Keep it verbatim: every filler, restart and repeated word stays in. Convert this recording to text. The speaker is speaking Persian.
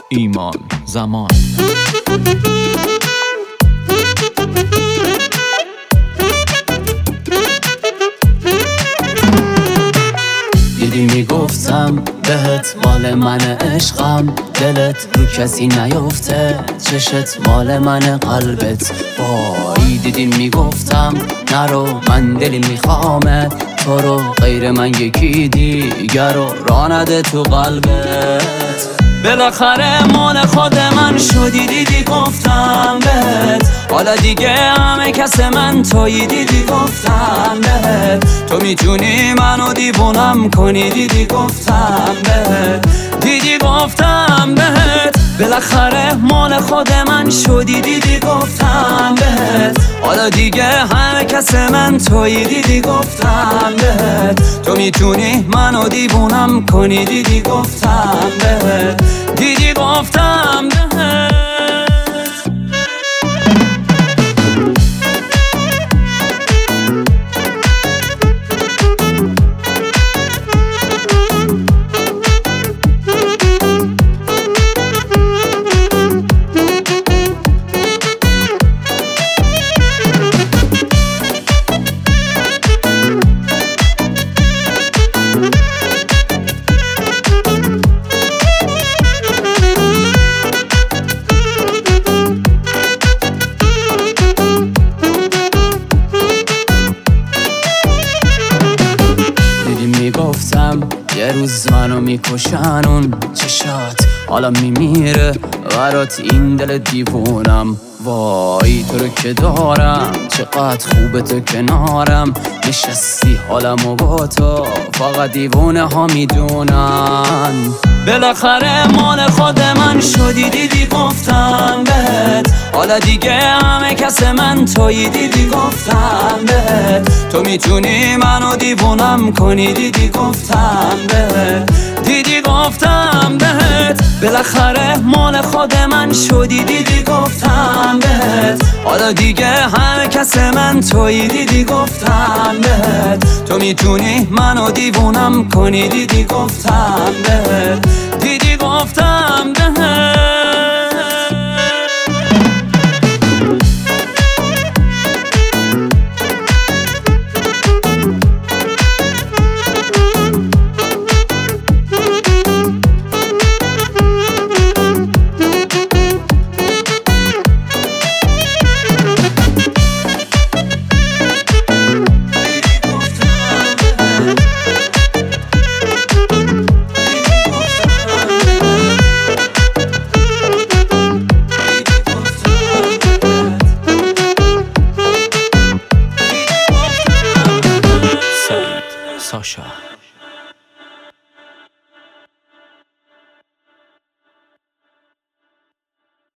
ایمان زمان. دیدی میگفتم بهت مال من عشقم، دلت رو کسی نیفته، چشت مال من قلبت. وای دیدی میگفتم نرو من دلی میخوامت، تو رو غیر من یکی دیگر رو راه نده تو قلبت. بالاخره مال خود من شدی، دیدی گفتم بهت حالا دیگه همه کس من تویی، دیدی گفتم بهت تو میتونی منو دیوونم کنی، دیدی گفتم بهت دیدی گفتم بهت بالاخره مال خود من شدی، دیدی گفتم بهت حالا دیگه همه کس من تویی، دیدی گفتم بهت تو میتونی منو دیوونم کنی، دیدی گفتم بهت دیدی گفتم بهت. میگفتم یه روز منو میکشن اون چشات، حالا میمیره برات این دل دیوونم. وای تو رو که دارم چقدر خوبه تو کنارم، نشستی حالمو با تو فقط دیوونه ها میدونن. بالاخره مال خود من شدی، دیدی گفتم بهت حالا دیگه همه کس من تویی، دیدی گفتم بهت تو میتونی منو دیوونم کنی، دیدی گفتم بهت دیدی گفتم بهت بالاخره مال خود من شدی، دیدی گفتم بهت حالا دیگه همه کس من تویی، دیدی گفتم بهت تو میتونی منو دیوونم کنی، دیدی گفتم بهت دیدی گفتم بهت. Sasha.